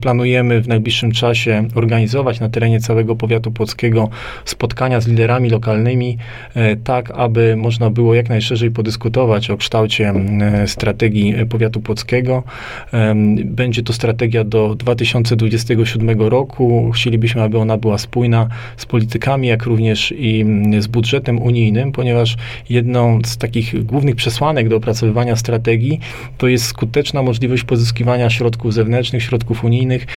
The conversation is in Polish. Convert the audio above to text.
Planujemy w najbliższym czasie organizować na terenie całego powiatu płockiego spotkania z liderami lokalnymi, tak aby można było jak najszerzej podyskutować o kształcie strategii powiatu płockiego. Będzie to strategia do 2027 roku. Chcielibyśmy, aby ona była spójna z politykami, jak również i z budżetem unijnym, ponieważ jedną z takich głównych przesłanek do opracowywania strategii to jest skuteczna możliwość pozyskiwania środków zewnętrznych, środków unijnych